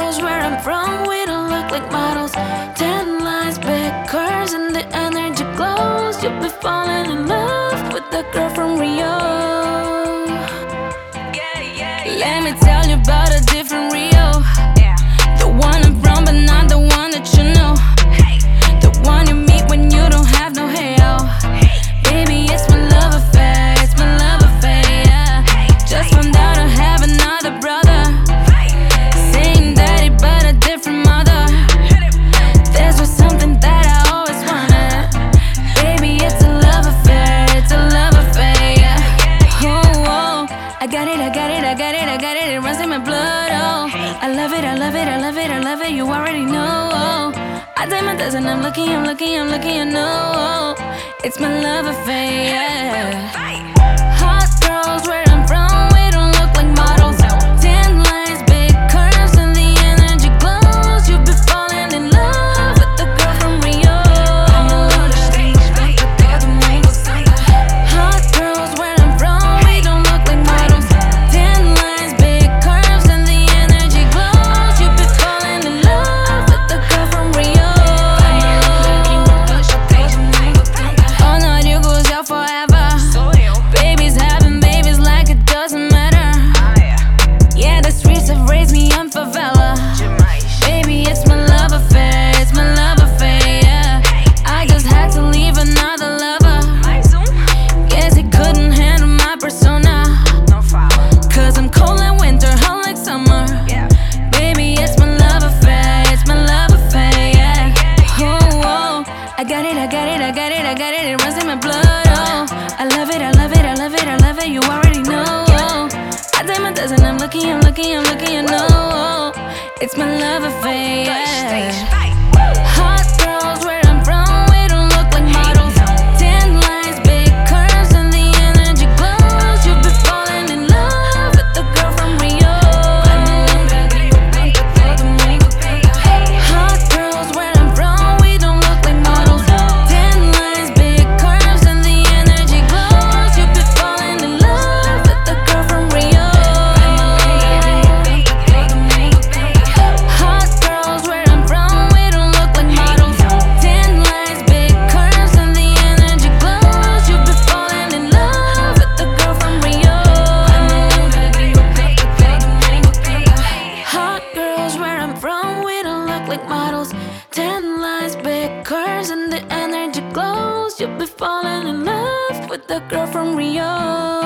girls where I'm from, we don't look like models. Tan lines, big curves, and the energy glows. You'll be falling in love with the girl from Rio. Let me tell you about a different Rio. The one I'm from, but not the one that you know. The one you meet when you don't have no hell. Baby, it's my love affair, it's my love affair, yeah. Just found out I have another brother. Same daddy, but a different mother. This was something that I always wanted. Baby, it's a love affair, it's a love affair, yeah. Oh, oh. I got it, I got it, I got it, I got it. It runs in my blood, oh. I love it, I love it, I love it, I love it. You already know, oh. I did my dozen, I'm looking, I'm looking, I'm looking, you know, oh. It's my love affair, yeah. Hot girls where I'm from, we don't look like models. Tan lines, big curves, and the energy glows. You'll be falling in love with the girl from Rio. Hot girls where I'm from, we don't look like models. Tan lines, big curves, and the energy glows. You'll be falling in love with the girl from Rio. All night you goes out forever. Babies having babies like it doesn't matter. Yeah, the streets have raised me on favela. Baby, it's my love affair, it's my love affair, yeah. I just had to leave another lover. Guess he couldn't handle my persona. Cause I'm cold like winter, hot like summer. Baby, it's my love affair, it's my love affair, yeah. Oh, oh. I got it, I got it, I got it, I got it. It runs in my blood, oh. I love it, I love it, I love it, I love it. You already know, oh. I did my dozen, I'm looking, I'm looking, I'm looking, you know, oh. It's my love affair, yeah. Hot girls where I'm from, we don't look like models. Tan lines, big curves, and the energy glows. You'll be falling in love with the girl from Rio. Hot girls where I'm from, we don't look like models. Tan lines, big curves, and the energy glows. You'll be falling in love with the girl from Rio. Hot girls where I'm from, we don't look like models. Tan lines, big curves, and the energy glows. You'll be falling in love with the girl from Rio. Hot girls where I'm from, we don't look like models. Tan lines, big curves, and the energy glows. You'll be falling in love with the girl from Rio.